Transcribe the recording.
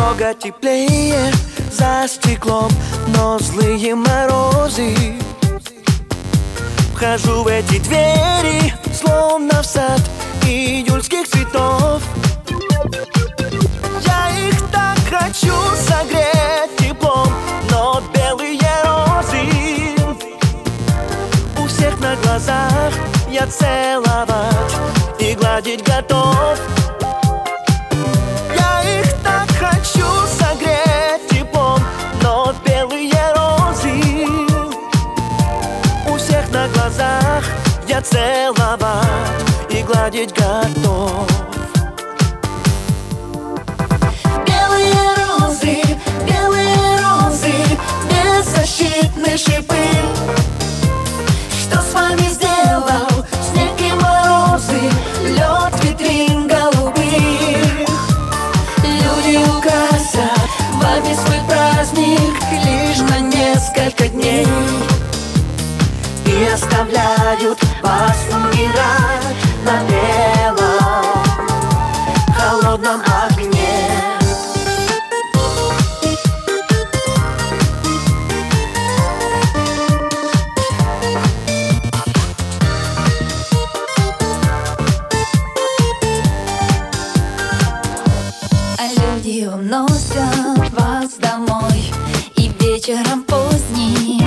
Немного теплее за стеклом, но злые морозы. Вхожу в эти двери, словно в сад июльских цветов. Я их так хочу согреть теплом, но белые розы у всех на глазах я целовать и гладить готов. Я их так хочу согреть теплом, но белые розы у всех на глазах я целовать и гладить готов. Белые розы, беззащитные шипы. Что с вами сделал снег и морозы, лед витрин голубых? Люди украсят вами свой праздник лишь на несколько дней и оставляют вас умирать на белом холодном огне. Люди уносят вас домой, и вечером поздним